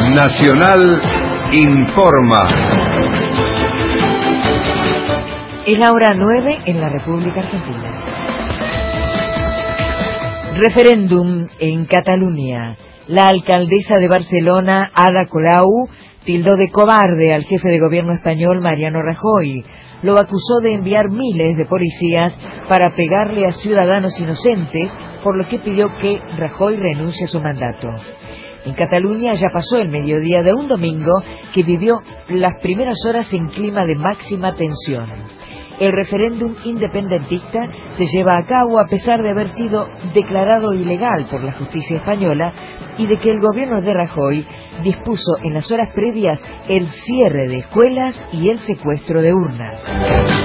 Nacional informa. Es la hora 9 en la República Argentina. Referéndum en Cataluña. La alcaldesa de Barcelona, Ada Colau, tildó de cobarde al jefe de gobierno español, Mariano Rajoy. Lo acusó de enviar miles de policías para pegarle a ciudadanos inocentes, por lo que pidió que Rajoy renuncie a su mandato. En Cataluña ya pasó el mediodía de un domingo que vivió las primeras horas en clima de máxima tensión. El referéndum independentista se lleva a cabo a pesar de haber sido declarado ilegal por la justicia española y de que el gobierno de Rajoy dispuso en las horas previas el cierre de escuelas y el secuestro de urnas.